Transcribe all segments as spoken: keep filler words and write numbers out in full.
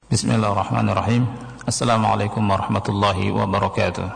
Bismillahirrahmanirrahim. Assalamualaikum warahmatullahi wabarakatuh.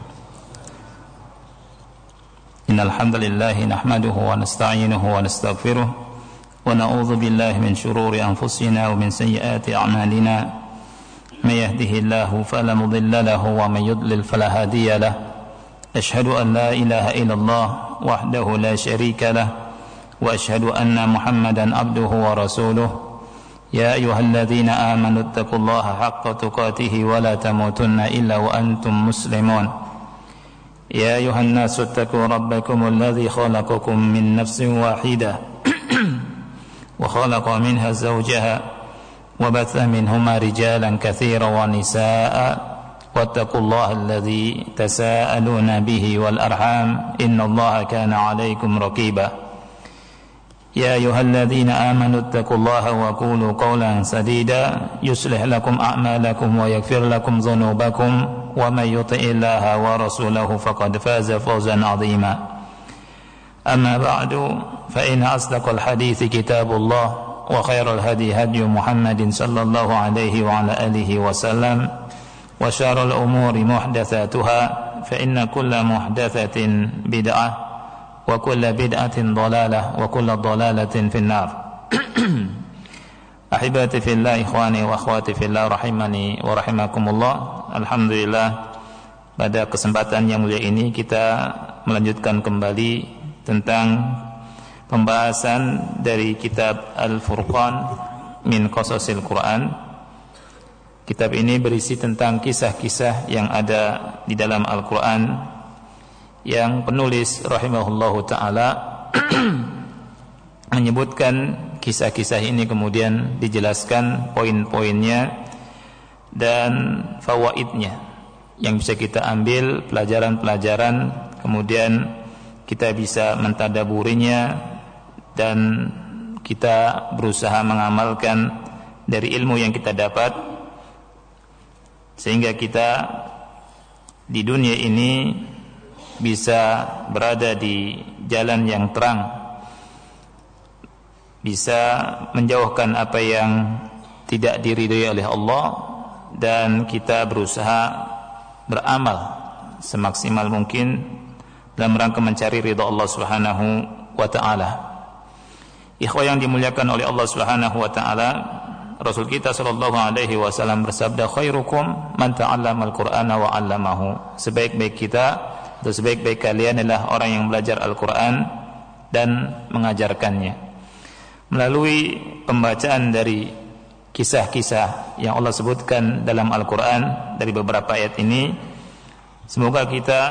Innal hamdalillah nahmaduhu wa nasta'inuhu wa nastaghfiruh wa na'udzu billahi min shururi anfusina wa min sayyiati a'malina. May yahdihillahu fala mudilla lahu wa may yudlil fala hadiya lahu. Ashhadu an la ilaha illallah wahdahu la syarika lahu wa ashhadu anna Muhammadan abduhu wa rasuluh. يا أيها الذين آمنوا اتقوا الله حق تقاته ولا تموتن إلا وأنتم مسلمون يا أيها الناس اتقوا ربكم الذي خلقكم من نفس واحدة وخلق منها زوجها وبث منهما رجالا كثيرا ونساء واتقوا الله الذي تساءلون به والأرحام إن الله كان عليكم رقيبا يا أيها الذين آمنوا اتقوا الله وقولوا قولا سديدا يصلح لكم أعمالكم ويغفر لكم ذنوبكم ومن يطع الله ورسوله فقد فاز فوزا عظيما أما بعد فإن أصدق الحديث كتاب الله وخير الهدي هدي محمد صلى الله عليه وعلى آله وسلم وشر الأمور محدثاتها فإن كل محدثة بدعة wa kullu bid'atin dhalalah wa kullu dhalalatin finnar. Ahibati fillah, ikhwani wa akhwati fillah, rahimani wa rahimakumullah. Alhamdulillah, pada kesempatan yang mulia ini kita melanjutkan kembali tentang pembahasan dari kitab Al-Furqan min Qasasil Quran. Kitab ini berisi tentang kisah-kisah yang ada di dalam Al-Quran, yang penulis rahimahullahu ta'ala menyebutkan kisah-kisah ini, kemudian dijelaskan poin-poinnya dan fawaidnya yang bisa kita ambil, pelajaran-pelajaran, kemudian kita bisa mentadaburinya dan kita berusaha mengamalkan dari ilmu yang kita dapat, sehingga kita di dunia ini bisa berada di jalan yang terang, bisa menjauhkan apa yang tidak diridhai oleh Allah, dan kita berusaha beramal semaksimal mungkin dalam rangka mencari ridha Allah Subhanahu wa taala. Ikhwah yang dimuliakan oleh Allah Subhanahu wa taala, Rasul kita sallallahu alaihi wasallam bersabda, khairukum man ta'allama al-Qur'ana wa 'allamahu. Sebaik-baik kita atau sebaik-baik kalian adalah orang yang belajar Al-Quran dan mengajarkannya. Melalui pembacaan dari kisah-kisah yang Allah sebutkan dalam Al-Quran dari beberapa ayat ini, semoga kita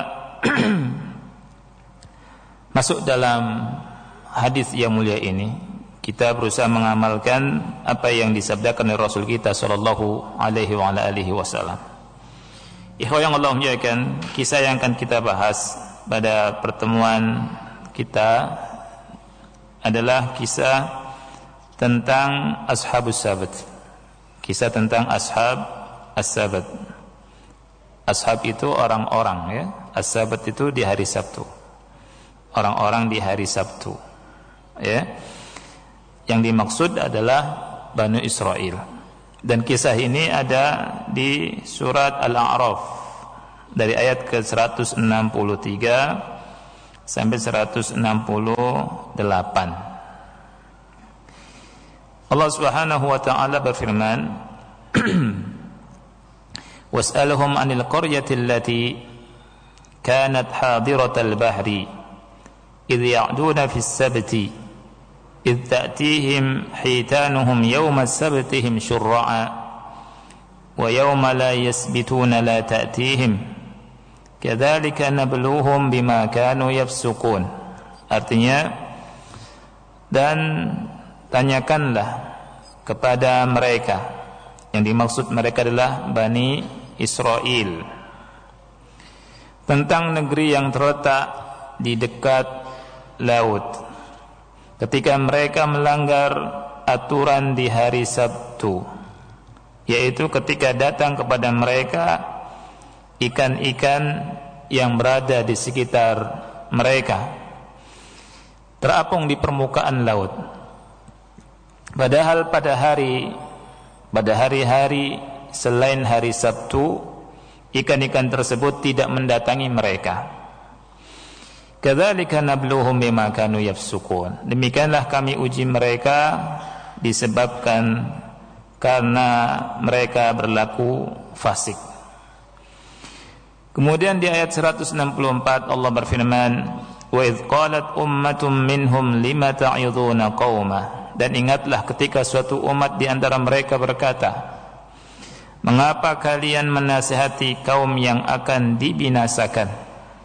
masuk dalam hadis yang mulia ini. Kita berusaha mengamalkan apa yang disabdakan oleh Rasul kita sallallahu alaihi wa ala alihi wasallam. Ikhwah yang Allah muliakan, kisah yang akan kita bahas pada pertemuan kita adalah kisah tentang Ashabus Sabat. Kisah tentang Ashab As-Sabat. Ashab itu orang-orang, ya. As-Sabat itu di hari Sabtu. Orang-orang di hari Sabtu, ya. Yang dimaksud adalah Bani Israel. Dan kisah ini ada di surat Al-A'raf dari ayat ke seratus enam puluh tiga sampai seratus enam puluh delapan. Allah Subhanahu wa taala berfirman, was'alhum 'anil qaryati allati kanat hadiratal bahri idh ya'duna fis sabti إذ تأتيهم حيتانهم يوم سبتهم شرعا ويوم لا يسبتون لا تأتيهم كذلك نبلوهم بما كانوا يفسقون. Artinya, dan tanyakanlah kepada mereka, yang dimaksud mereka adalah Bani Israel, tentang negeri yang terletak di dekat laut, ketika mereka melanggar aturan di hari Sabtu, yaitu ketika datang kepada mereka ikan-ikan yang berada di sekitar mereka terapung di permukaan laut. Padahal pada hari pada hari-hari selain hari Sabtu ikan-ikan tersebut tidak mendatangi mereka. Kadzalika nabluhum bima kanu yafsukun. Demikianlah kami uji mereka disebabkan karena mereka berlaku fasik. Kemudian di ayat seratus enam puluh empat Allah berfirman, "Wa idz qalat ummatum minhum lima ta'iduna qaumah." Dan ingatlah ketika suatu umat di antara mereka berkata, "Mengapa kalian menasihati kaum yang akan dibinasakan?"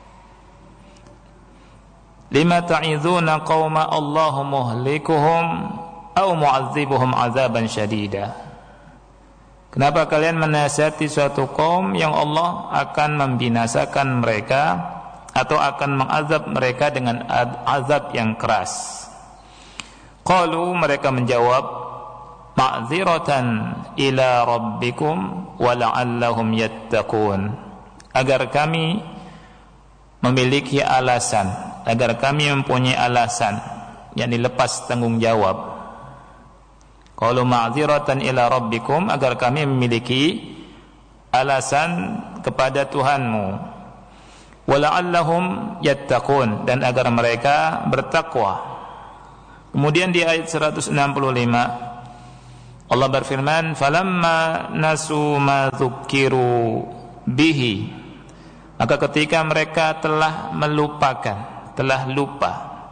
Lima ta'iduna qauma Allahu muhlikuhum aw mu'adzibuhum 'adzaban syadida. Kenapa kalian menasihati suatu kaum yang Allah akan membinasakan mereka atau akan mengazab mereka dengan azab yang keras? Qalu, mereka menjawab, ma'dziratan ila rabbikum wa la'allahum yattaqun. Agar kami memiliki alasan, agar kami mempunyai alasan, yakni lepas tanggung jawab. Qalu ma'dziratan ila rabbikum, agar kami memiliki alasan kepada Tuhanmu. Wa la'allahum yattaqun, dan agar mereka bertakwa. Kemudian di ayat seratus enam puluh lima Allah berfirman, falamma nasu ma dzukkiru bihi, maka ketika mereka telah melupakan, telah lupa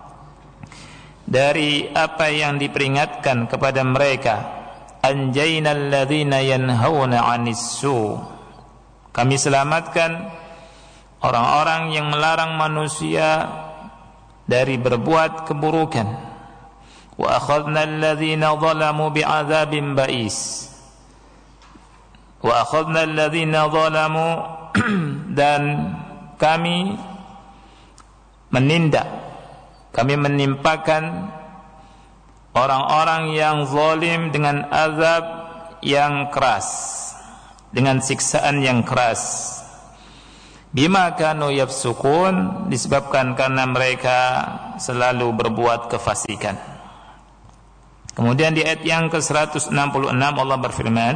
dari apa yang diperingatkan kepada mereka, anjaynal ladzina yanhauna 'anis su, kami selamatkan orang-orang yang melarang manusia dari berbuat keburukan. Wa akhadna alladhina zalamu bi'adzabin ba'is, wa akhadna alladhina zalamu dan kami menindak, kami menimpakan orang-orang yang zalim dengan azab yang keras, dengan siksaan yang keras. Bima kanu yafsukun, disebabkan karena mereka selalu berbuat kefasikan. Kemudian di ayat yang ke seratus enam puluh enam Allah berfirman,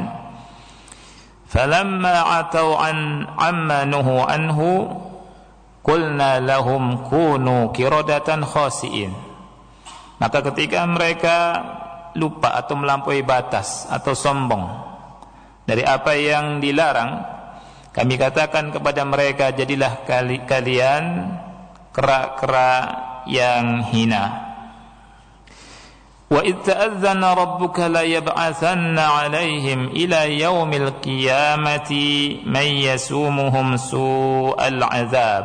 falamma atau an amma nuhu anhu qulna lahum kunu qiradatan khasiin. Maka ketika mereka lupa atau melampaui batas atau sombong dari apa yang dilarang, kami katakan kepada mereka, jadilah kali, kalian kera-kera yang hina. Wa idz ta'adzana rabbuka la yab'atsanna 'alaihim ila yaumil qiyamati may yasumuhum su'al 'adzab.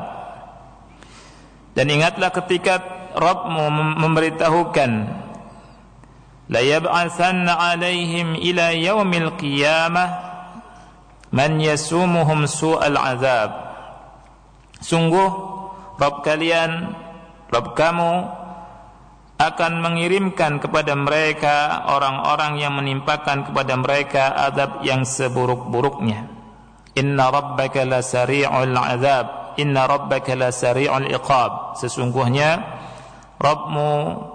Dan ingatlah ketika Rabbmu memberitahukan, la yab'atsanna 'alaihim ila yaumil qiyamah man yasumuhum su'al 'adzab. Sungguh Rabb kalian, Rabb kamu akan mengirimkan kepada mereka orang-orang yang menimpakan kepada mereka azab yang seburuk-buruknya. Inna rabbaka lasari'ul azab, inna rabbaka lasari'ul iqab. Sesungguhnya Rabbmu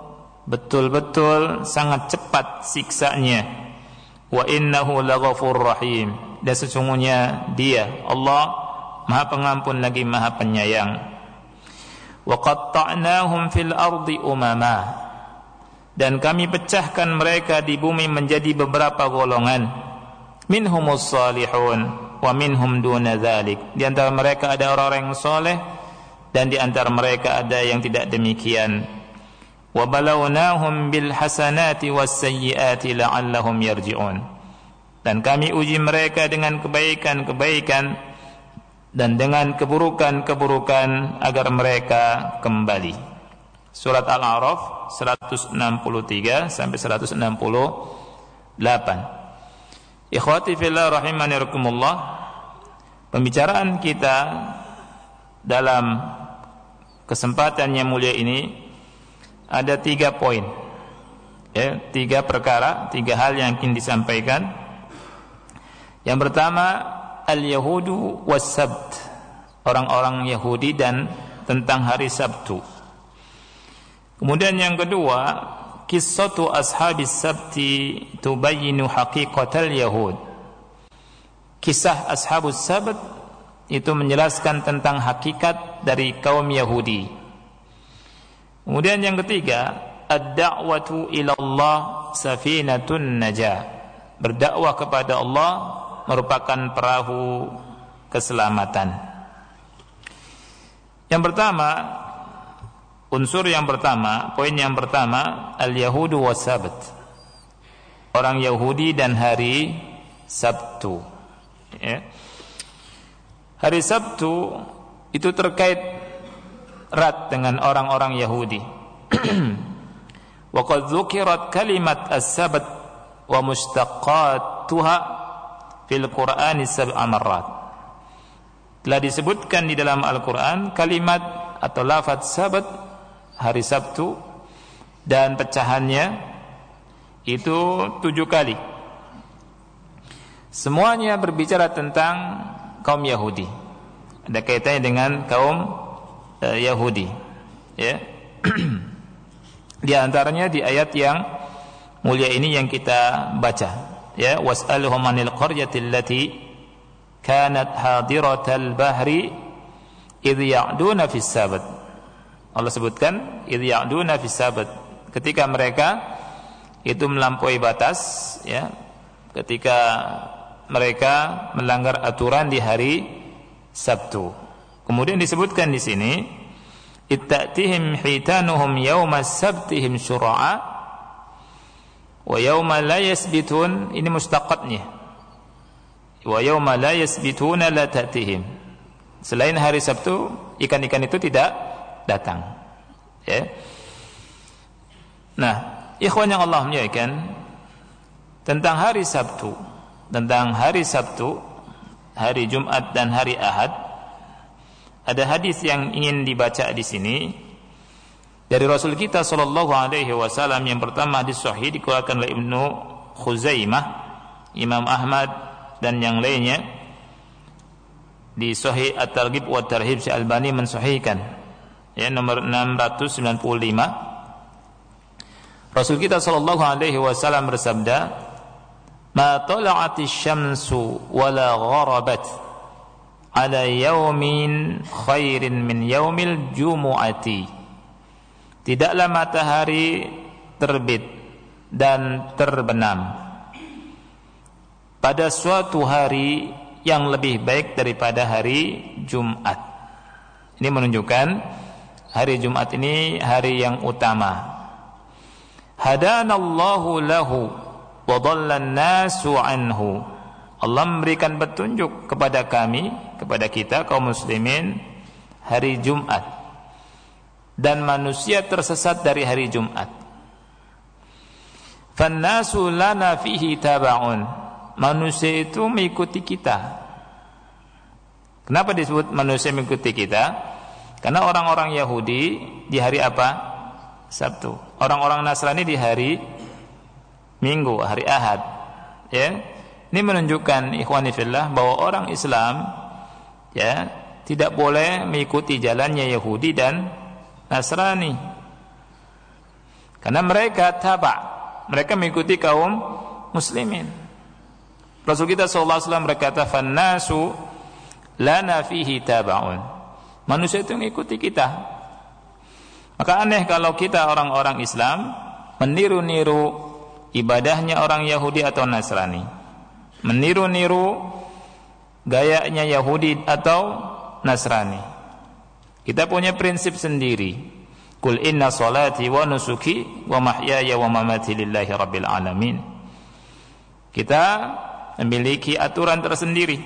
betul-betul sangat cepat siksanya. Wa innahu laghafurur rahim. Dan sesungguhnya Dia, Allah, Maha Pengampun lagi Maha Penyayang. Wa qatta'nahum fil ardi umama, dan kami pecahkan mereka di bumi menjadi beberapa golongan. Minhumus salihun wa minhum duna dzalik. Di antara mereka ada orang-orang yang saleh dan di antara mereka ada yang tidak demikian. Wa balawnahum bil hasanati was sayyiati la'allahum yarji'un. Dan kami uji mereka dengan kebaikan-kebaikan dan dengan keburukan-keburukan agar mereka kembali. Surat Al-A'raf seratus enam puluh tiga sampai seratus enam puluh delapan. Ikhwati fillah rahimani rahimakumullah, pembicaraan kita dalam kesempatan yang mulia ini ada tiga poin, ya, tiga perkara, tiga hal yang ingin disampaikan. Yang pertama, al-Yahudu was-Sabt, orang-orang Yahudi dan tentang hari Sabtu. Kemudian yang kedua, qissatu ashabis sabti tubayyinu haqiqatal yahud. Kisah ashabus sabt itu menjelaskan tentang hakikat dari kaum Yahudi. Kemudian yang ketiga, ad-da'watu ila Allah safinatun najah. Berdakwah kepada Allah merupakan perahu keselamatan. Yang pertama, unsur yang pertama, poin yang pertama, al-yahudu was-sabt. Orang Yahudi dan hari Sabtu. Ya. Hari Sabtu itu terkait erat dengan orang-orang Yahudi. Wa qad dzukirat kalimat as-sabt wa mustaqqatuha fil Qur'ani sab'a marrat. Telah disebutkan di dalam Al-Quran kalimat atau lafaz sabat, hari Sabtu, dan pecahannya itu tujuh kali. Semuanya berbicara tentang kaum Yahudi. Ada kaitannya dengan kaum uh, Yahudi. Ya. Di antaranya di ayat yang mulia ini yang kita baca. Ya, was'alhum 'anil qaryati allati kanat hadiratal bahri idh ya'duna fis sabat. Allah sebutkan idh ya'duna fis sabat, ketika mereka itu melampaui batas, ya, ketika mereka melanggar aturan di hari Sabtu. Kemudian disebutkan di sini ittatihim hitanuhum yawma sabtihim syura'a wa yawma la yasbitun, ini mustaqatnya. Wa yawma la yasbituna la ta'tihim. Selain hari Sabtu, ikan-ikan itu tidak datang. Ya. Nah, ikhwan yang Allah muliakan, tentang hari Sabtu, tentang hari Sabtu, hari Jumat dan hari Ahad, ada hadis yang ingin dibaca di sini dari Rasul kita sallallahu alaihi wasallam. Yang pertama, hadis sahih dikeluarkan oleh Ibnu Khuzaimah, Imam Ahmad dan yang lainnya. Di Sahih At-Targhib wa Tarhib, Syekh Albani mensahihkan, ya, nomor enam ratus sembilan puluh lima. Rasul kita sallallahu alaihi wasallam bersabda, "Ma tala'atis syamsu wala gharabat ala yaumin khairin min yaumil jumu'ati." Tidaklah matahari terbit dan terbenam pada suatu hari yang lebih baik daripada hari Jumat. Ini menunjukkan hari Jumat ini hari yang utama. Hadanallahu lahu wa dhallan nasu anhu. Allah memberikan petunjuk kepada kami, kepada kita kaum muslimin, hari Jumat, dan manusia tersesat dari hari Jumat. Fannasu lana fihi taba'un. Manusia itu mengikuti kita. Kenapa disebut manusia mengikuti kita? Karena orang-orang Yahudi di hari apa? Sabtu. Orang-orang Nasrani di hari Minggu, hari Ahad. Ya. Ini menunjukkan ikhwani fillah bahwa orang Islam, ya, tidak boleh mengikuti jalannya Yahudi dan Nasrani. Karena mereka taba', mereka mengikuti kaum muslimin. Rasul kita sallallahu alaihi wasallam berkata, "Fannasu lana fihi taba'un." Manusia itu mengikuti kita. Maka aneh kalau kita orang-orang Islam meniru-niru ibadahnya orang Yahudi atau Nasrani, meniru-niru gayanya Yahudi atau Nasrani. Kita punya prinsip sendiri. Qul inna salati wa nusuki wa mahyaya wa mamati lillahi rabbil alamin. Kita memiliki aturan tersendiri.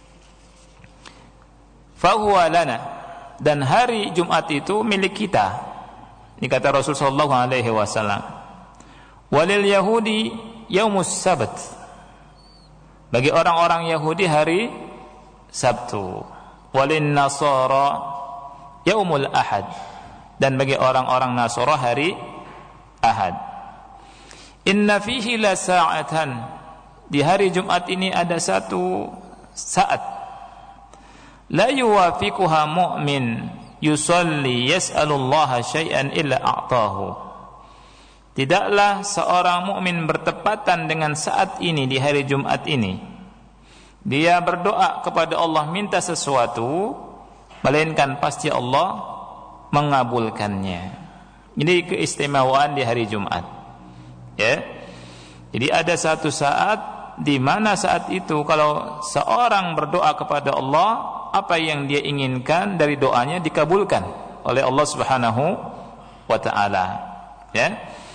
Fahuwa lana, dan hari Jumat itu milik kita. Ini kata Rasul sallallahu alaihi wasallam. Walil yahudi yaumus sabt. Bagi orang-orang Yahudi hari Sabtu. Walin nasara yaumul ahad. Dan bagi orang-orang Nasara hari Ahad. Inna fihi la sa'atan. Di hari Jumat ini ada satu saat, la yuwafiquha mu'min yusalli yas'alullaha syai'an illa a'tahu. tidaklah seorang mukmin bertepatan dengan saat ini di hari Jumat ini dia berdoa kepada Allah minta sesuatu, melainkan pasti Allah mengabulkannya. Ini keistimewaan di hari Jumat. Ya. Jadi ada satu saat di mana saat itu kalau seorang berdoa kepada Allah, apa yang dia inginkan dari doanya dikabulkan oleh Allah Subhanahu wa taala. Ya.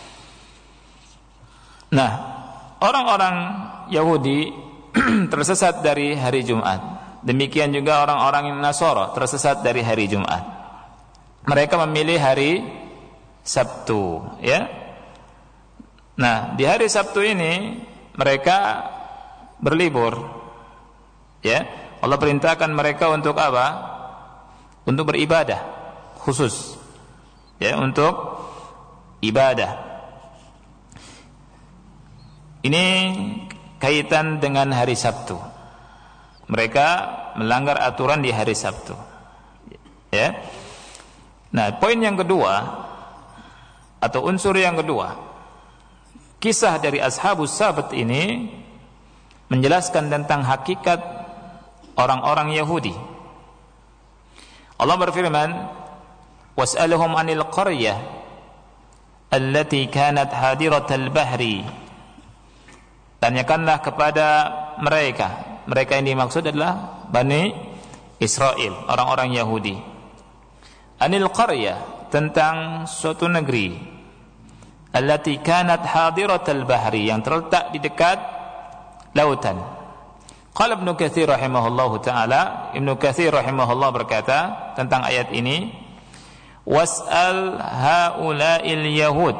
Nah, orang-orang Yahudi tersesat dari hari Jumat. Demikian juga orang-orang Nasara tersesat dari hari Jumat. Mereka memilih hari Sabtu, ya. Nah, di hari Sabtu ini mereka berlibur. Ya. Allah perintahkan mereka untuk apa? Untuk beribadah khusus. Ya, untuk ibadah. Ini kaitan dengan hari Sabtu. Mereka melanggar aturan di hari Sabtu. Ya. Nah, poin yang kedua atau unsur yang kedua, kisah dari Ashabus Sabt ini menjelaskan tentang hakikat orang-orang Yahudi. Allah berfirman, "Was'alhum 'anil qaryah allati kanat hadiratal bahri." Tanyakanlah kepada mereka. Mereka yang dimaksud adalah Bani Israel, orang-orang Yahudi. Anil qaryah, tentang suatu negeri allati kanat hadiratal bahri, yang terletak di dekat lautan. Qala Ibnu Katsir rahimahullahu taala, Ibnu Katsir rahimahullah berkata tentang ayat ini, was'al haula'il yahud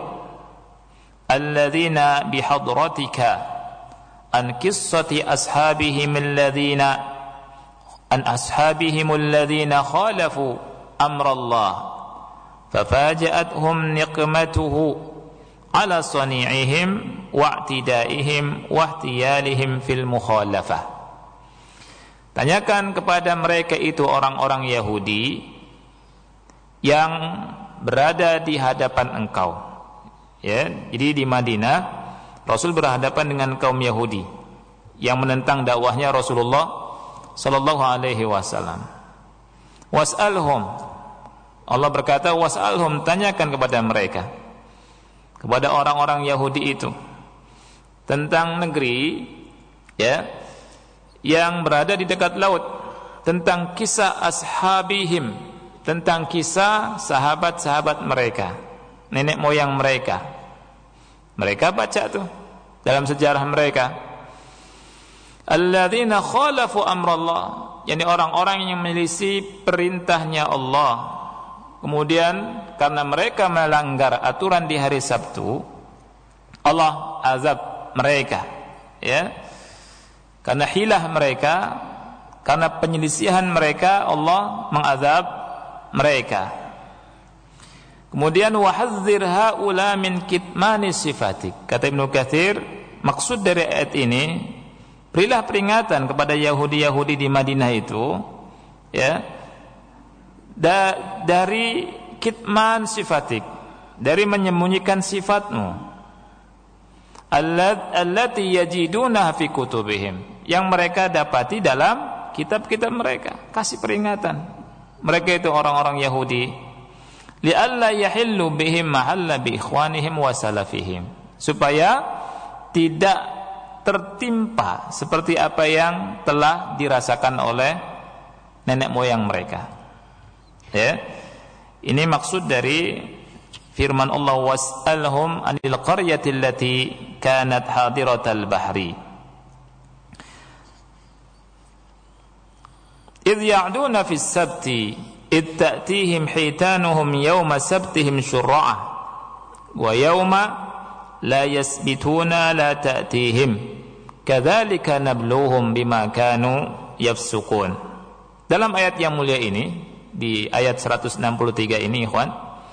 alladzina bihadratika an qissati ashabihim alladzina an ashabihim alladzina khalafu amrallah fafaja'athum niqmatuhu ala sani'ihim wa'tidaihim wahtiyalihim fil mukhalafah. Tanyakan kepada mereka itu orang-orang Yahudi yang berada di hadapan engkau. Ya, jadi di Madinah Rasul berhadapan dengan kaum Yahudi yang menentang dakwahnya Rasulullah sallallahu alaihi wasallam. Was'alhum, Allah berkata was'alhum, tanyakan kepada mereka, kepada orang-orang Yahudi itu tentang negeri, ya, yang berada di dekat laut, tentang kisah ashabihim, tentang kisah sahabat-sahabat mereka, nenek moyang mereka. Mereka baca tuh dalam sejarah mereka, alladzina khalafu amrallah, yakni orang-orang yang menyelisih perintahnya Allah. Kemudian karena mereka melanggar aturan di hari Sabtu, Allah azab mereka, ya. Karena hilah mereka, karena penyelisihan mereka, Allah mengazab mereka. Kemudian wahadzir haula min kitmani sifatik. Kata Ibnu Katsir, maksud dari ayat ini, berilah peringatan kepada Yahudi-Yahudi di Madinah itu, ya, Da, dari kitman sifatik, dari menyembunyikan sifatmu, allati yajiduna fi kutubihim, yang mereka dapati dalam kitab-kitab mereka. Kasih peringatan mereka itu orang-orang Yahudi, li'alla yahillu bihim mahalla bi ikhwanihim wa salafihim, supaya tidak tertimpa seperti apa yang telah dirasakan oleh nenek moyang mereka. Ya, ini maksud dari firman Allah, was'alhum anil qaryati allati kanat hadiratal bahri idh ya'duna fis sabti idh ta'tihim hitanuhum yawma sabtihim syurra'ah wa yawma la yasbituna la ta'tihim kadzalika nabluhum bima kanu yafsukun. Dalam ayat yang mulia ini, di ayat seratus enam puluh tiga ini, ikhwan,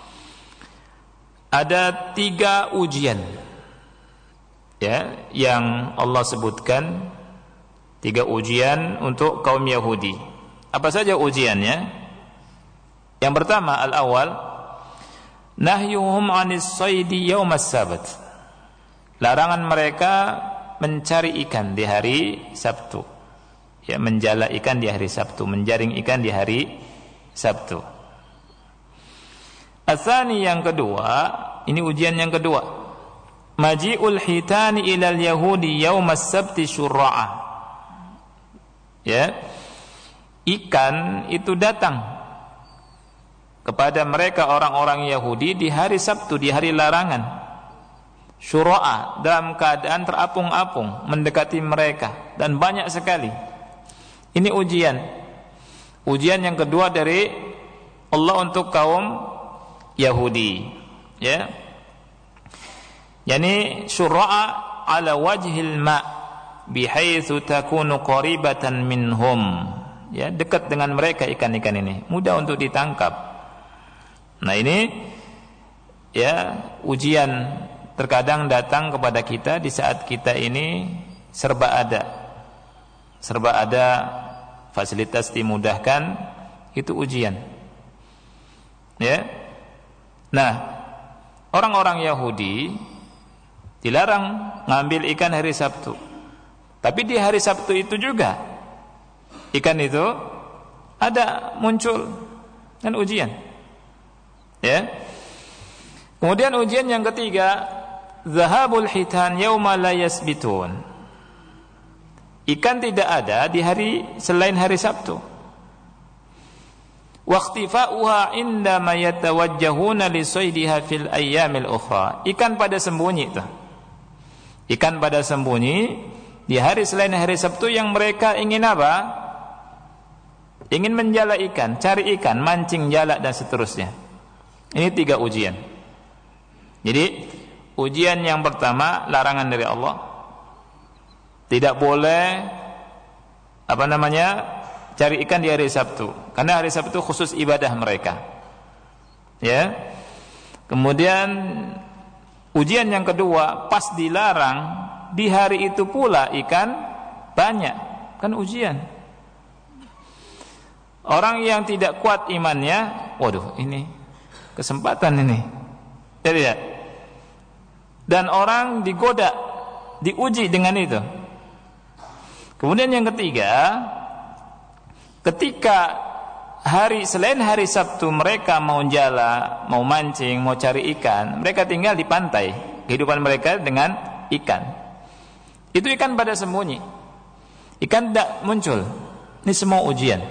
ada tiga ujian, ya, yang Allah sebutkan, tiga ujian untuk kaum Yahudi. Apa saja ujiannya? Yang pertama, al-awwal, nahyuhum 'anis saydi yaumas sabt. Larangan mereka mencari ikan di hari Sabtu. Ya, menjala ikan di hari Sabtu, menjaring ikan di hari Sabtu. Asani yang kedua, ini ujian yang kedua. Maji'ul hitani ilal yahudi yaumas sabti syurra'a. Ya. Ikan itu datang kepada mereka orang-orang Yahudi di hari Sabtu, di hari larangan. Syura'a, dalam keadaan terapung-apung mendekati mereka, dan banyak sekali. Ini ujian. Ujian yang kedua dari Allah untuk kaum Yahudi, ya. Yani syura'a ala wajhil ma' bihaitsu takunu qaribatan minhum. Ya, dekat dengan mereka ikan-ikan ini, mudah untuk ditangkap. Nah, ini ya ujian terkadang datang kepada kita di saat kita ini serba ada. Serba ada, fasilitas dimudahkan, itu ujian. Ya. Nah, orang-orang Yahudi dilarang ngambil ikan hari Sabtu. Tapi di hari Sabtu itu juga ikan itu ada muncul dan ujian. Ya. Kemudian ujian yang ketiga, zahabul hitan yauma la yasbitun. Ikan tidak ada di hari selain hari Sabtu. Waqtifa'uha indama yatawajjahuna li saydiha fil ayyamil ukhra. Ikan pada sembunyi itu. Ikan pada sembunyi di hari selain hari Sabtu yang mereka ingin apa? Ingin menjala ikan, cari ikan, mancing, jala dan seterusnya. Ini tiga ujian. Jadi ujian yang pertama, larangan dari Allah. Tidak boleh apa namanya? Cari ikan di hari Sabtu, karena hari Sabtu khusus ibadah mereka. Ya. Kemudian ujian yang kedua, pas dilarang di hari itu pula ikan banyak. Kan ujian. Orang yang tidak kuat imannya, waduh, ini kesempatan ini. Jadi ya. Dan orang digoda, diuji dengan itu. Kemudian yang ketiga, ketika hari selain hari Sabtu mereka mau jala, mau mancing, mau cari ikan, mereka tinggal di pantai. Kehidupan mereka dengan ikan. Itu ikan pada sembunyi. Ikan tidak muncul. Ini semua ujian.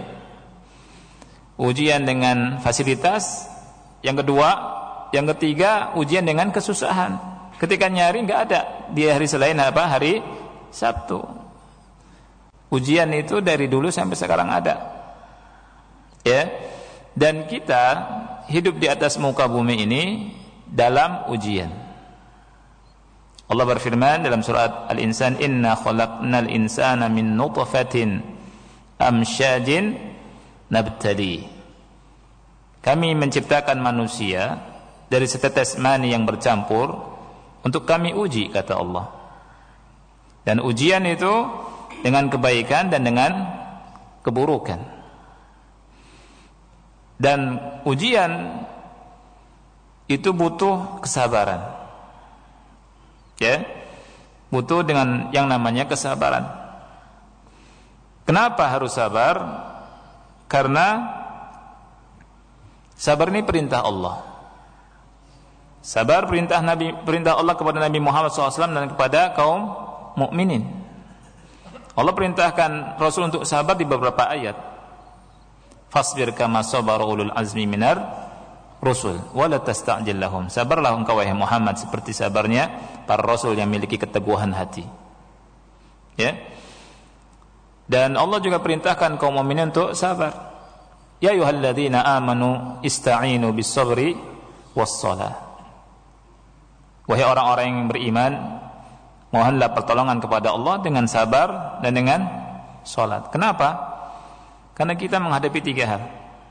Ujian dengan fasilitas. Yang kedua, yang ketiga, ujian dengan kesusahan. Ketika nyari nggak ada di hari selain apa? Hari Sabtu. Ujian itu dari dulu sampai sekarang ada. Ya. Dan kita hidup di atas muka bumi ini dalam ujian. Allah berfirman dalam surat Al-Insan, "Inna khalaqnal insana min nutfatin amsyajin nabtali." Kami menciptakan manusia dari setetes mani yang bercampur untuk kami uji, kata Allah. Dan ujian itu dengan kebaikan dan dengan keburukan. Dan ujian itu butuh kesabaran. Ya, butuh dengan yang namanya kesabaran. Kenapa harus sabar? Karena sabar ini perintah Allah. Sabar perintah Nabi, perintah Allah kepada Nabi Muhammad shallallahu alaihi wasallam dan kepada kaum mukminin. Allah perintahkan Rasul untuk sabar di beberapa ayat. Fasbir kama sabara ulul azmi minar rusul wala tasta'jil lahum. Sabarlah engkau wahai Muhammad seperti sabarnya para rasul yang memiliki keteguhan hati. Ya. Dan Allah juga perintahkan kaum mukminin untuk sabar. Ya ayyuhalladzina amanu ista'inu bis-sabri was-shalah. Wahai orang-orang yang beriman, mohonlah pertolongan kepada Allah dengan sabar dan dengan salat. Kenapa? Karena kita menghadapi tiga hal.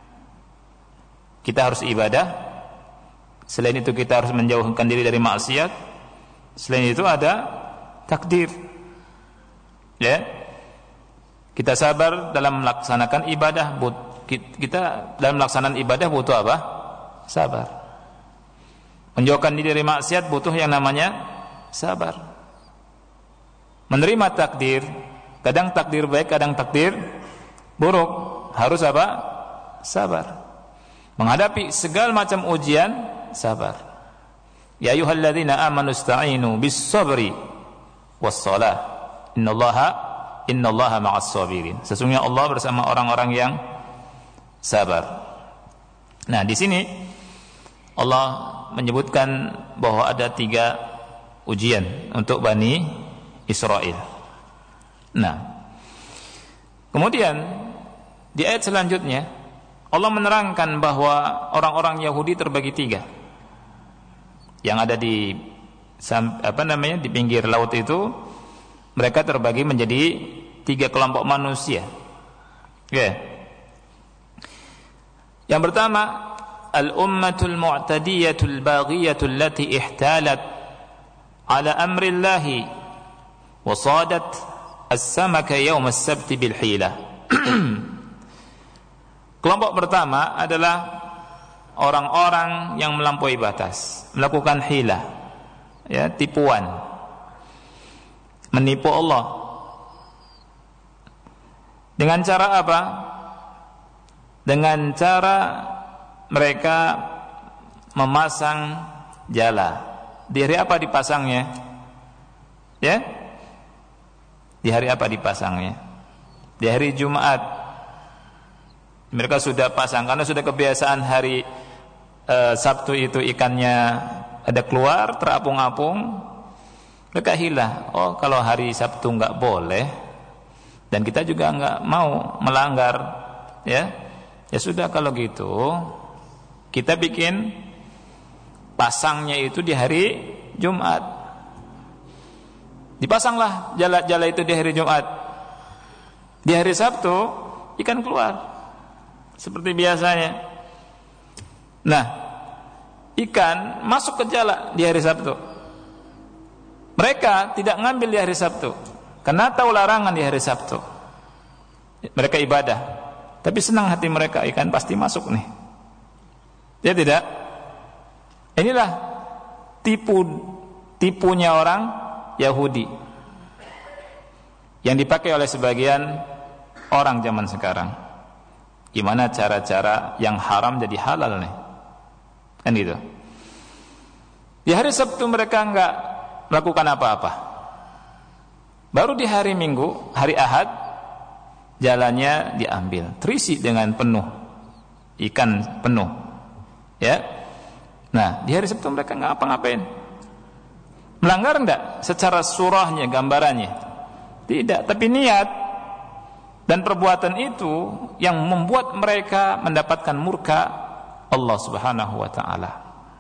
Kita harus ibadah. Selain itu kita harus menjauhkan diri dari maksiat. Selain itu ada takdir. Ya. Kita sabar dalam melaksanakan ibadah. Kita dalam melaksanakan ibadah butuh apa? Sabar. Menjauhkan diri dari maksiat butuh yang namanya sabar. Menerima takdir, kadang takdir baik, kadang takdir buruk, harus apa? Sabar. Menghadapi segala macam ujian, sabar. Ya ayyuhalladzina amanu ista'inu bis-sabri was-shalah. Innallaha innallaha ma'as sabirin. Sesungguhnya Allah bersama orang-orang yang sabar. Nah, di sini Allah menyebutkan bahwa ada tiga ujian untuk Bani Israel. Nah, kemudian di ayat selanjutnya Allah menerangkan bahwa orang-orang Yahudi terbagi tiga. Yang ada di apa namanya di pinggir laut itu, mereka terbagi menjadi tiga kelompok manusia. Oke. Okay. Yang pertama, al-ummatul mu'tadiyatul baghiyatul lati ihtalat ala amrillahi wa sadat as-samaka yawm as-sabt bil hilah. Kelompok pertama adalah orang-orang yang melampaui batas, melakukan hilah, ya, tipuan, menipu Allah. Dengan cara apa? Dengan cara mereka memasang jala. Di hari apa dipasangnya? Ya? Di hari apa dipasangnya? Di hari Jumat. Mereka sudah pasang karena sudah kebiasaan hari e, Sabtu itu ikannya ada keluar, terapung-apung. Mereka hilah. Oh, kalau hari Sabtu enggak boleh dan kita juga enggak mau melanggar, ya. Ya sudah kalau gitu kita bikin pasangnya itu di hari Jumat. Dipasanglah jala-jala itu di hari Jumat. Di hari Sabtu ikan keluar seperti biasanya. Nah, ikan masuk ke jala di hari Sabtu. Mereka tidak ngambil di hari Sabtu karena tahu larangan di hari Sabtu. Mereka ibadah, tapi senang hati mereka ikan pasti masuk nih. Ya tidak? Inilah tipu tipunya orang Yahudi yang dipakai oleh sebagian orang zaman sekarang. Gimana cara-cara yang haram jadi halal nih? Kan gitu. Di hari Sabtu mereka enggak melakukan apa-apa. Baru di hari Minggu, hari Ahad, jalannya diambil, terisi dengan penuh, ikan penuh, ya. Nah, di hari Sabtu mereka nggak apa-ngapain. Melanggar enggak secara surahnya, gambarannya? Tidak, tapi niat dan perbuatan itu yang membuat mereka mendapatkan murka Allah Subhanahu wa taala.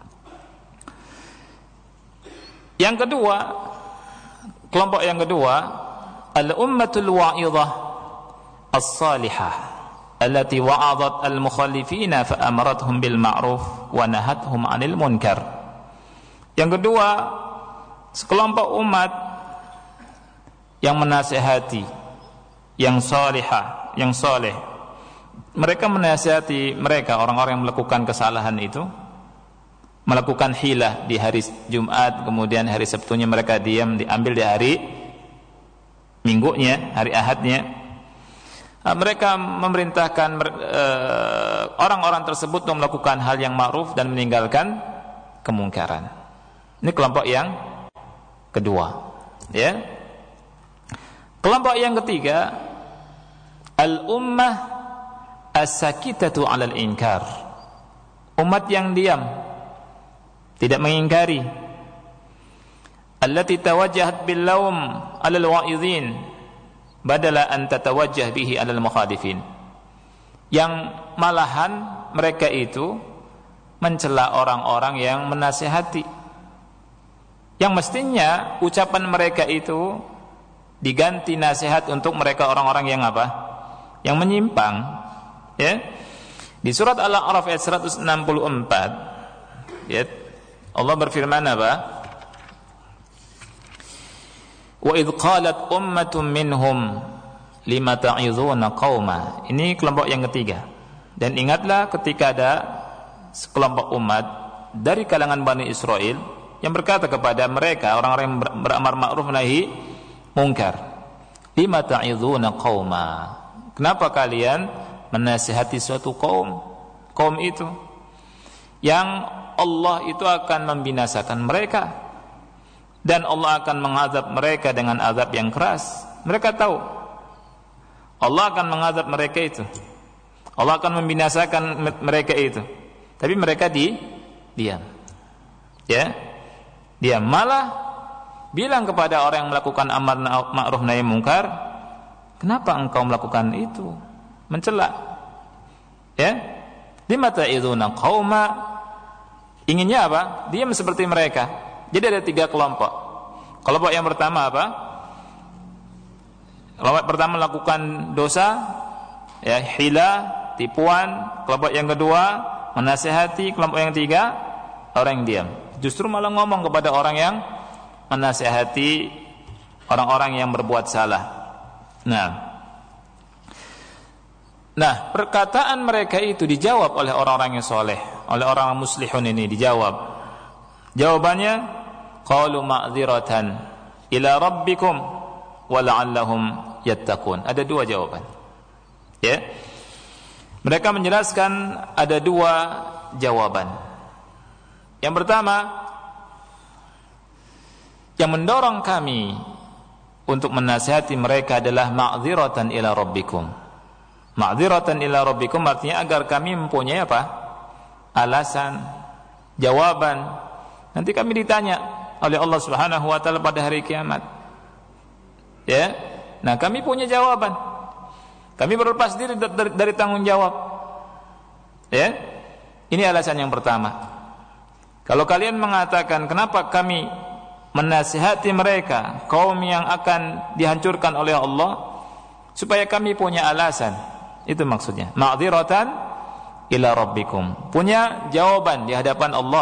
Yang kedua, kelompok yang kedua, al-ummatul wa'idhah as-salihah allati wa'adat al-mukhalifina fa amarathum bil ma'ruf wa nahathum 'anil munkar. Yang kedua, sekelompok umat yang menasihati, yang salihah, yang saleh. Mereka menasihati mereka orang-orang yang melakukan kesalahan itu, melakukan hilah di hari Jumat, kemudian hari Sabtunya mereka diam, diambil di hari Minggunya, hari Ahadnya. Mereka memerintahkan orang-orang tersebut untuk melakukan hal yang ma'ruf dan meninggalkan kemungkaran. Ini kelompok yang kedua, ya. Kelompok yang ketiga, al-ummah as-sakitatu 'alal inkar. Umat yang diam, tidak mengingkari. Allati tawajjahat bil laum 'alal wa'idhin badala an tatawajjah bihi 'alal mukhadifin. Yang malahan mereka itu mencela orang-orang yang menasihati. Yang mestinya ucapan mereka itu diganti nasihat untuk mereka orang-orang yang apa? Yang menyimpang, ya. Di surat Al-A'raf ayat seratus enam puluh empat, ya, Allah berfirman apa? Wa idh qalat ummatun minhum lima ta'idhuna qauma. Ini kelompok yang ketiga. Dan ingatlah ketika ada sekelompok umat dari kalangan Bani Israel yang berkata kepada mereka orang-orang yang beramar ma'ruf nahi mungkar, lima ta'idhuna qauma, kenapa kalian menasihati suatu kaum, kaum itu yang Allah itu akan membinasakan mereka dan Allah akan mengazab mereka dengan azab yang keras. Mereka tahu Allah akan mengazab mereka itu, Allah akan membinasakan mereka itu, tapi mereka di diam, ya, diam. Malah bilang kepada orang yang melakukan amar ma'ruf nahi munkar, kenapa engkau melakukan itu? Mencela, ya. Lima ta'idhuna qauma, inginnya apa? Diam seperti mereka. Jadi ada tiga kelompok. Kelompok yang pertama apa? Kelompok pertama melakukan dosa, ya, hila, tipuan. Kelompok yang kedua menasihati. Kelompok yang tiga orang yang diam. Justru malah ngomong kepada orang yang menasihati orang-orang yang berbuat salah. Nah, nah perkataan mereka itu dijawab oleh orang-orang yang soleh, oleh orang muslihun ini dijawab. Jawabannya, qalu ma'dziratan ila rabbikum wa la'allahum yattaqun. Ada dua jawaban, ya. Mereka menjelaskan ada dua jawaban. Yang pertama, yang mendorong kami untuk menasihati mereka adalah ma'dziratan ila rabbikum. Ma'dziratan ila rabbikum artinya agar kami mempunyai apa? Alasan, jawaban. Nanti kami ditanya oleh Allah Subhanahu wa taala pada hari kiamat. Ya. Nah, kami punya jawaban. Kami berlepas diri dari, dari tanggung jawab. Ya. Ini alasan yang pertama. Kalau kalian mengatakan kenapa kami menasihati mereka, kaum yang akan dihancurkan oleh Allah, supaya kami punya alasan. Itu maksudnya. Ma'dziratan ila rabbikum. Punya jawaban di hadapan Allah.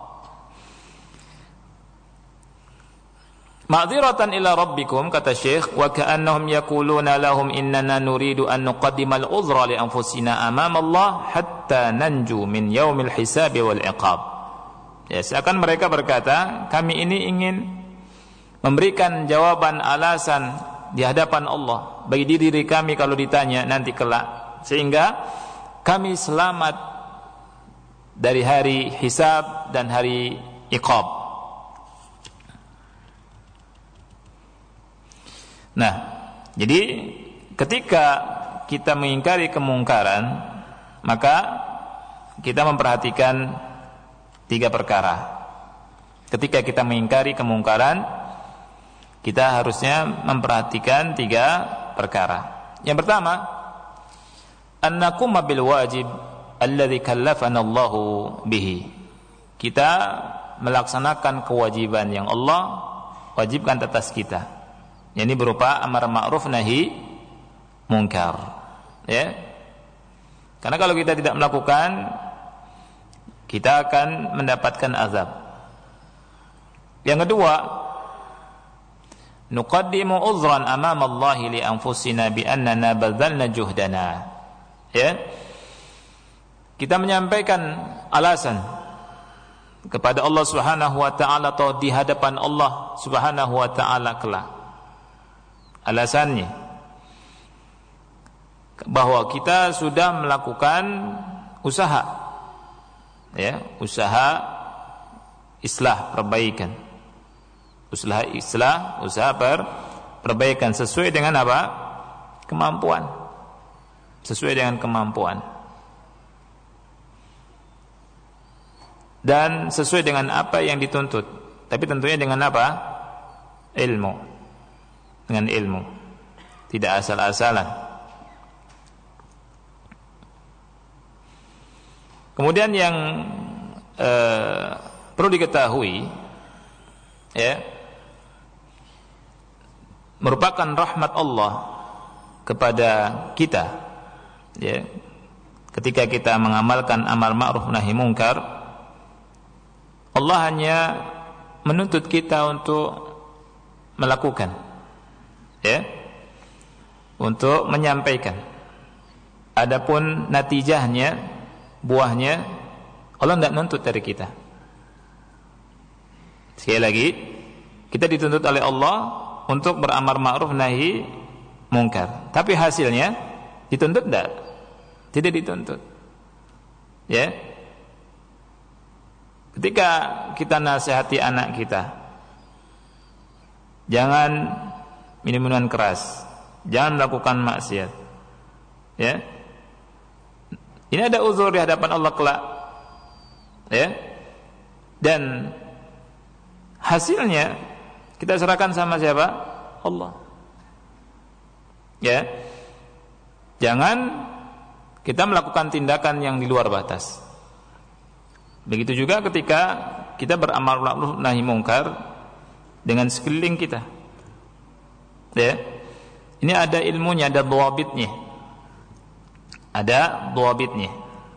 Ma'dziratan ila rabbikum, kata Syekh, wa ka'annahum yaquluna lahum innana nuridu an nuqaddimal udhra li anfusina amama Allah hatta nanju min yaumil hisabi wal iqab. Ya, seakan mereka berkata, kami ini ingin memberikan jawaban alasan di hadapan Allah bagi diri kami kalau ditanya nanti kelak, sehingga kami selamat dari hari hisab dan hari iqab. Nah, jadi ketika kita mengingkari kemungkaran, maka kita memperhatikan tiga perkara. Ketika kita mengingkari kemungkaran, kita harusnya memperhatikan tiga perkara. Yang pertama, an naquma bil wajib alladhi kallafana Allahu bihi. Kita melaksanakan kewajiban yang Allah wajibkan atas kita. Ini berupa amar ma'ruf nahi munkar. Ya. Karena kalau kita tidak melakukan, kita akan mendapatkan azab. Yang kedua, nuqaddimu uzran amama Allah li anfusina bi annana badzalna juhdana. Ya. Kita menyampaikan alasan kepada Allah Subhanahu wa taala atau di hadapan Allah Subhanahu wa taala kelak. Alasannya bahwa kita sudah melakukan usaha, ya, usaha islah perbaikan, usaha islah, usaha per, perbaikan sesuai dengan apa? Kemampuan, sesuai dengan kemampuan, dan sesuai dengan apa yang dituntut. Tapi tentunya dengan apa? Ilmu. Dengan ilmu, tidak asal-asalan. Kemudian yang eh, perlu diketahui, ya, merupakan rahmat Allah kepada kita, ya, ketika kita mengamalkan amar ma'ruf nahi munkar, Allah hanya menuntut kita untuk melakukan, ya, untuk menyampaikan. Adapun natijahnya, buahnya, Allah tidak nuntut dari kita. Sekali lagi, kita dituntut oleh Allah untuk beramar ma'ruf nahi mungkar. Tapi hasilnya dituntut tidak? Tidak dituntut. Ya. Ketika kita nasihati anak kita, jangan minum minuman keras, jangan melakukan maksiat. Ya. Ini ada uzur di hadapan Allah kelak. Ya. Dan hasilnya kita serahkan sama siapa? Allah. Ya. Jangan kita melakukan tindakan yang di luar batas. Begitu juga ketika kita beramal ma'ruf nahi mungkar dengan sekeliling kita. Ya. Ini ada ilmunya, ada dhawabitnya. Ada dhawabitnya.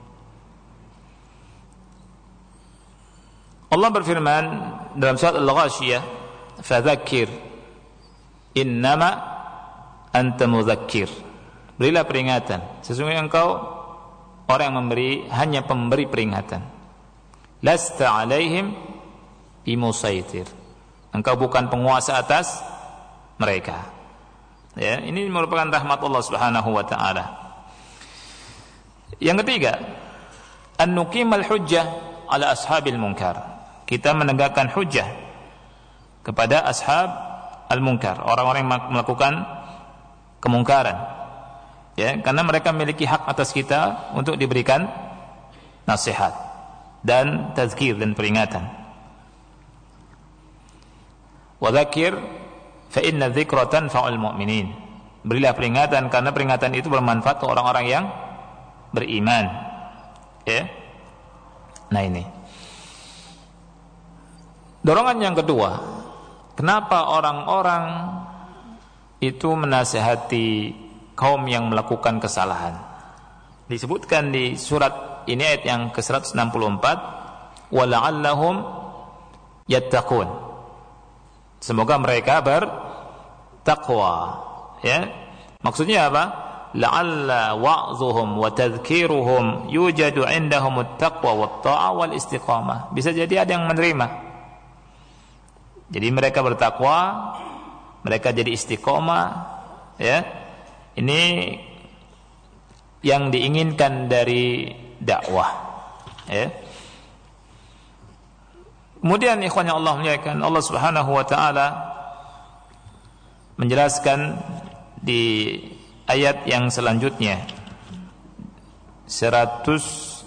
Allah berfirman dalam surat Al-Ghashiyah, "Fadzakir innama anta mudzakkir." Berilah peringatan, sesungguhnya engkau orang yang memberi, hanya pemberi peringatan. Lasta alaihim bimusaitir. Engkau bukan penguasa atas mereka. Ya, ini merupakan rahmat Allah Subhanahu wa taala. Yang ketiga, an-nuqimal hujjah ala ashabil munkar. Kita menegakkan hujjah kepada ashab al-munkar, orang-orang yang melakukan kemungkaran. Ya, karena mereka memiliki hak atas kita untuk diberikan nasihat dan tazkir dan peringatan. Wa dzakir fa inna dzikra tanfa'ul mu'minin. Berilah peringatan karena peringatan itu bermanfaat untuk orang-orang yang beriman. Ya. Nah ini. Dorongan yang kedua, kenapa orang-orang itu menasihati kaum yang melakukan kesalahan? Disebutkan di surat ini ayat yang ke seratus enam puluh empat, wala'allahum yattaqun. Semoga mereka bertakwa. Ya. Maksudnya apa? La'alla wa'dhuhum wa tadhkiruhum yujadu 'indahumut taqwa wat ta'ah wal istiqamah. Bisa jadi ada yang menerima. Jadi mereka bertakwa, mereka jadi istiqomah, ya. Ini yang diinginkan dari dakwah, ya. Kemudian ikhwan yang Allah muliakan, Allah Subhanahu wa taala menjelaskan di ayat yang selanjutnya seratus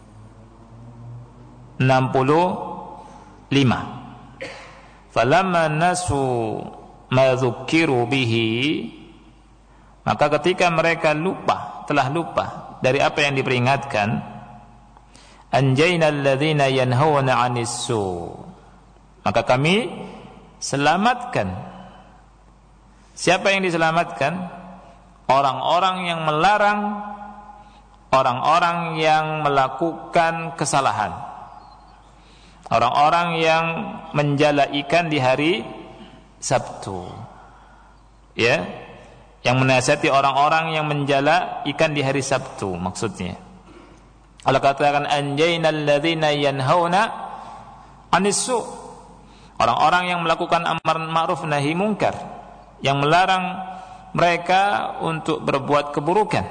enam puluh lima. Falamma nasu ma dzukkiru bihi, maka ketika mereka lupa, telah lupa dari apa yang diperingatkan, anjaynal ladzina yanhauna 'anis su, maka kami selamatkan. Siapa yang diselamatkan? Orang-orang yang melarang orang-orang yang melakukan kesalahan. Orang-orang yang menjala ikan di hari Sabtu. Ya. Yang menasihati orang-orang yang menjala ikan di hari Sabtu maksudnya. Allah katakan anjaynal ladzina yanhauna 'anis su. Orang-orang yang melakukan amar ma'ruf nahi mungkar, yang melarang mereka untuk berbuat keburukan.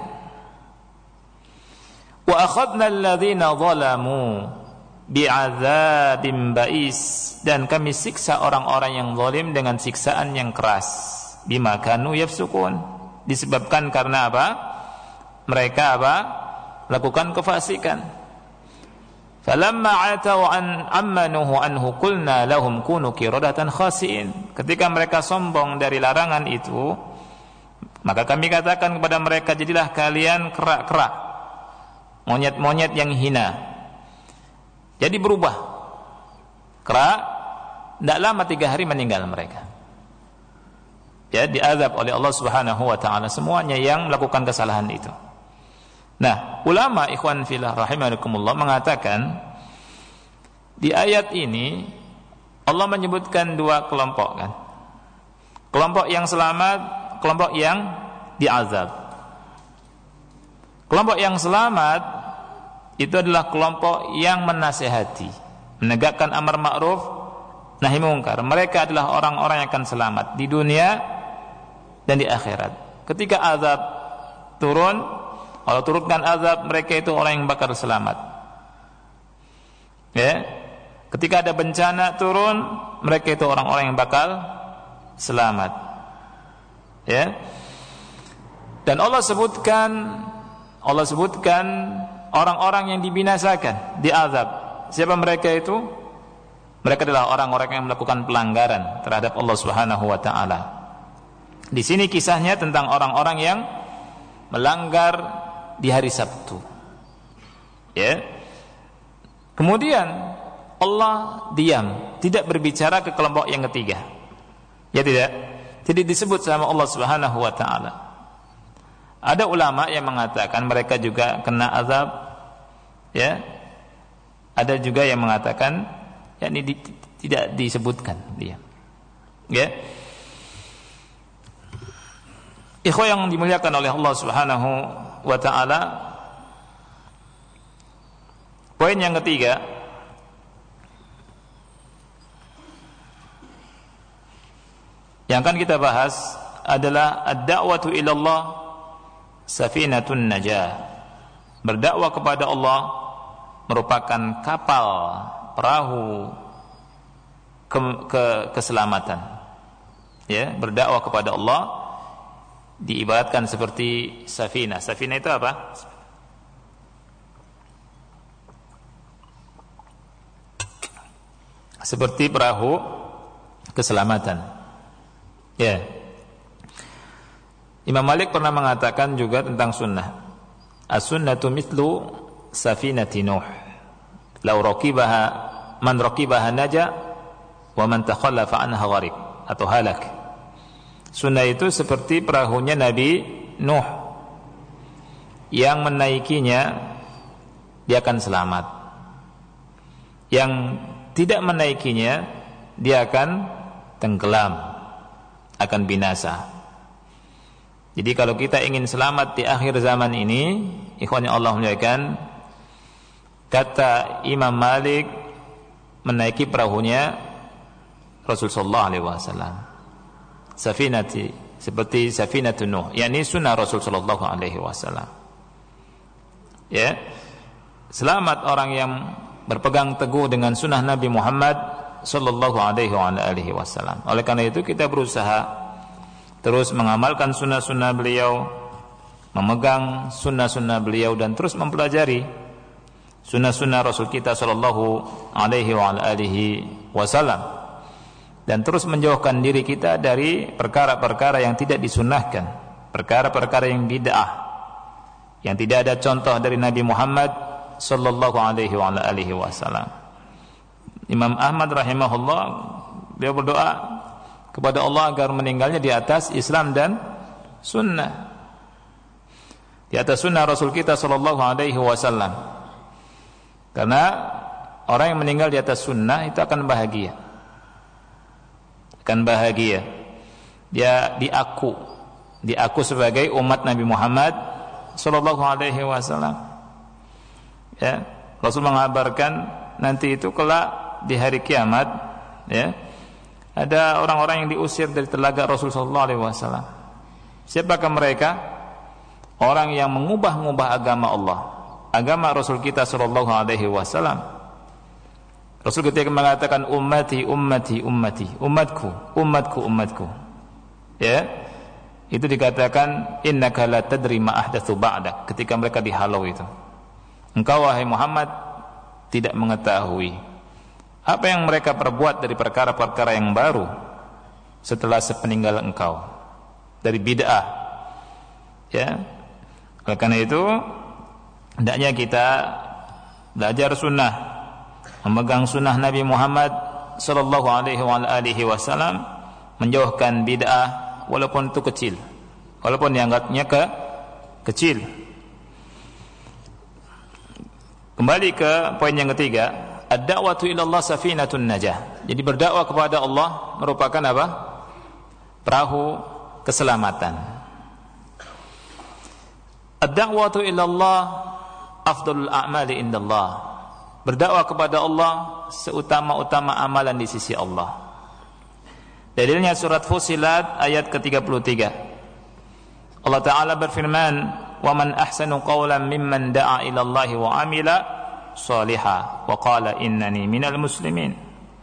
Wa akhadna alladzina zalamu bi'adzabim ba'is, dan kami siksa orang-orang yang zalim dengan siksaan yang keras. Bima kanu yafsukun, disebabkan karena apa? Mereka apa? Lakukan kefasikan. Falamma 'atau an ammanuhu anhu qulna lahum kunu qiradatan khasiin. Ketika mereka sombong dari larangan itu, maka kami katakan kepada mereka, jadilah kalian kerak-kerak, monyet-monyet yang hina. Jadi berubah. Kerak, tidak lama tiga hari meninggal mereka. Ya, diazab oleh Allah Subhanahu wa taala semuanya yang melakukan kesalahan itu. Nah, ulama ikhwan fillah rahimakumullah mengatakan di ayat ini Allah menyebutkan dua kelompok kan. Kelompok yang selamat, kelompok yang diazab. Kelompok yang selamat itu adalah kelompok yang menasihati, menegakkan amar ma'ruf nahi mungkar. Mereka adalah orang-orang yang akan selamat di dunia dan di akhirat. Ketika azab turun, Allah turunkan azab, mereka itu orang yang bakal selamat. Ya. Ketika ada bencana turun, mereka itu orang-orang yang bakal selamat. Ya. Dan Allah sebutkan Allah sebutkan orang-orang yang dibinasakan, diazab. Siapa mereka itu? Mereka adalah orang-orang yang melakukan pelanggaran terhadap Allah Subhanahu wa taala. Di sini kisahnya tentang orang-orang yang melanggar di hari Sabtu. Ya. Kemudian Allah diam, tidak berbicara ke kelompok yang ketiga. Ya tidak? Tidak disebut sama Allah Subhanahu wa taala. Ada ulama yang mengatakan mereka juga kena azab, ya. Ada juga yang mengatakan yakni di, tidak disebutkan dia. Ya. Ikhwah yang dimuliakan oleh Allah Subhanahu wa taala, poin yang ketiga yang akan kita bahas adalah ad-da'watu ila Allah safinatun najah. Berdakwah kepada Allah merupakan kapal, perahu ke, ke keselamatan. Ya, berdakwah kepada Allah diibaratkan seperti safina. Safina itu apa? Seperti perahu keselamatan. Ya. Imam Malik pernah mengatakan juga tentang sunnah. As-sunnatu mithlu safinati Nuh. Law raqibaha man raqibaha naja wa man takhallafa anha gharib atau halak. Sunnah itu seperti perahunya Nabi Nuh. Yang menaikinya dia akan selamat. Yang tidak menaikinya dia akan tenggelam, akan binasa. Jadi kalau kita ingin selamat di akhir zaman ini, ikhwan yang Allah muliakan, kata Imam Malik, menaiki perahunya Rasul sallallahu alaihi wasallam. Safinati, seperti safinatun Nuh, yakni sunnah Rasul sallallahu alaihi wasallam. Ya. Selamat orang yang berpegang teguh dengan sunnah Nabi Muhammad sallallahu alaihi wasallam. Oleh karena itu kita berusaha terus mengamalkan sunnah-sunnah beliau, memegang sunnah-sunnah beliau, dan terus mempelajari sunnah-sunnah Rasul kita sallallahu alaihi wasallam, dan terus menjauhkan diri kita dari perkara-perkara yang tidak disunnahkan, perkara-perkara yang bid'ah, yang tidak ada contoh dari Nabi Muhammad sallallahu alaihi wasallam. Imam Ahmad rahimahullah, beliau berdoa kepada Allah agar meninggalnya di atas Islam dan sunnah, di atas sunnah Rasul kita sallallahu alaihi wasallam. Karena orang yang meninggal di atas sunnah itu akan bahagia, akan bahagia. Dia diaku, diaku sebagai umat Nabi Muhammad sallallahu alaihi wasallam. Ya, Rasul mengabarkan nanti itu kelak di hari kiamat, ya, ada orang-orang yang diusir dari telaga Rasul sallallahu alaihi wasallam. Siapakah mereka? Orang yang mengubah-ubah agama Allah, agama Rasul kita sallallahu alaihi wasallam. Rasul ketika mengatakan ummati ummati ummati, umatku, umatku, umatku. Ya. Itu dikatakan innaka la tadri ma ahdatsu ba'dak, ketika mereka dihalau itu. Engkau wahai Muhammad tidak mengetahui apa yang mereka perbuat dari perkara-perkara yang baru setelah sepeninggal engkau dari bid'ah. Ya. Oleh karena itu hendaknya kita belajar sunnah, memegang sunnah Nabi Muhammad sallallahu alaihi wasallam, menjauhkan bid'ah walaupun itu kecil, walaupun dianggapnya ke kecil. Kembali ke poin yang ketiga, ad-da'watu ila Allah safinatun najah. Jadi berdakwah kepada Allah merupakan apa? Perahu keselamatan. Ad-da'watu ila Allah afdalul a'mali indallah. berdakwah kepada Allah seutama-utama amalan di sisi Allah. Dalilnya surat Fussilat ayat ke tiga puluh tiga. Allah Ta'ala berfirman, "Wa man ahsanu qawlan mimman da'a ila Allah wa 'amila shalihan wa qala innani minal muslimin."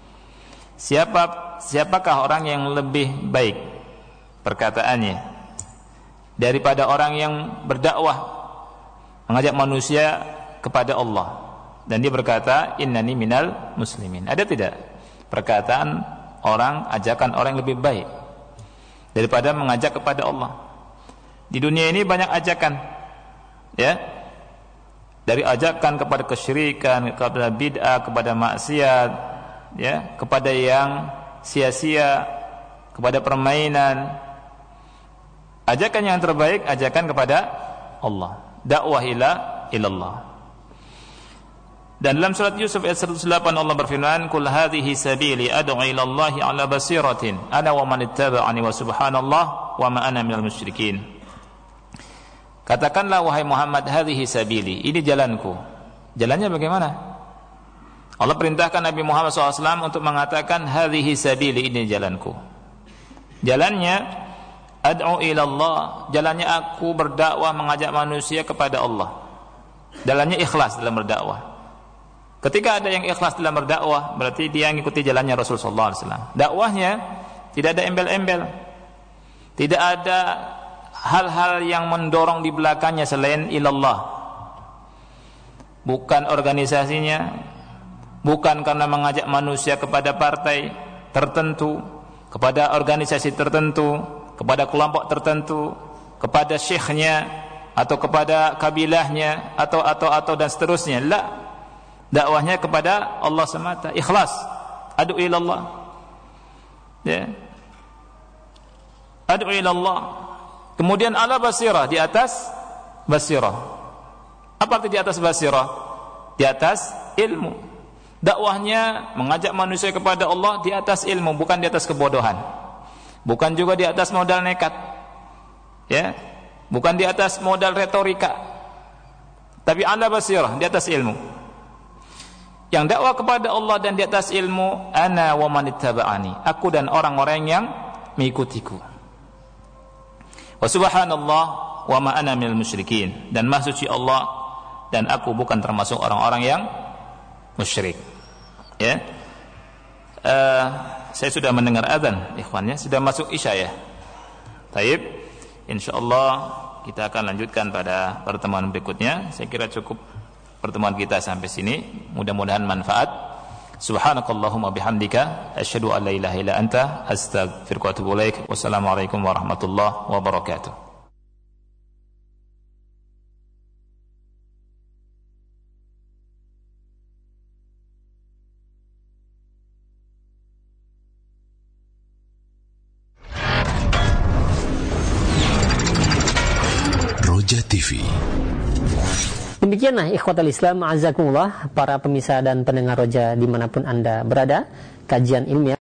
Siapa siapakah orang yang lebih baik perkataannya daripada orang yang berdakwah mengajak manusia kepada Allah dan dia berkata innani minal muslimin? Ada tidak perkataan orang, ajakan orang yang lebih baik daripada mengajak kepada Allah? Di dunia ini banyak ajakan, ya, dari ajakan kepada kesyirikan, kepada bid'ah, kepada maksiat, ya, kepada yang sia-sia, kepada permainan. Ajakan yang terbaik ajakan kepada Allah, dakwah ila ilallah. Dan dalam surat Yusuf ayat seratus delapan Allah berfirman, "Qul hadhihi sabili ad'u ila Allahi 'ala basiratin ana wa man ittaba'ani wa subhanallah wa ma ana minal musyrikin." Katakanlah wahai Muhammad, hadhihi sabili, ini jalanku. Jalannya bagaimana? Allah perintahkan Nabi Muhammad shallallahu alaihi wasallam untuk mengatakan hadhihi sabili, ini jalanku. Jalannya ad'u ila Allah, jalannya aku berdakwah mengajak manusia kepada Allah. Jalannya ikhlas dalam berdakwah. Ketika ada yang ikhlas dalam berdakwah, berarti dia mengikuti jalannya Rasulullah shallallahu alaihi wasallam. Dakwahnya tidak ada embel-embel, tidak ada hal-hal yang mendorong di belakangnya selain ilallah. Bukan organisasinya, bukan karena mengajak manusia kepada partai tertentu, kepada organisasi tertentu, kepada kelompok tertentu, kepada syekhnya atau kepada kabilahnya atau atau atau dan seterusnya. La, dakwahnya kepada Allah semata, ikhlas. Ad'u ilallah. Ya. Ad'u ilallah. Kemudian ala basirah, di atas basirah. Apa arti di atas basirah? Di atas ilmu. Dakwahnya mengajak manusia kepada Allah di atas ilmu, bukan di atas kebodohan. Bukan juga di atas modal nekat. Ya, bukan di atas modal retorika. Tapi ala basirah, di atas ilmu. Yang dakwah kepada Allah dan di atas ilmu, ana wa man ittaba'ani, aku dan orang-orang yang mengikutiku. Wa subhanallah wa ma ana minal musyrikin, dan maha suci Allah dan aku bukan termasuk orang-orang yang musyrik. Ya. Uh, saya sudah mendengar azan, ikhwannya sudah masuk isya ya. Taib. Insyaallah kita akan lanjutkan pada pertemuan berikutnya. Saya kira cukup pertemuan kita sampai sini. Mudah-mudahan manfaat. Subhanakallahumma bihamdika asyhadu an la ilaha illa anta astaghfiruka wa atubu ilaik. Wassalamualaikum warahmatullahi wabarakatuh. Roja T V. Demikianlah ikhwatal Islam, azakumullah, para pemirsa dan pendengar Roja dimanapun Anda berada, kajian ilmiah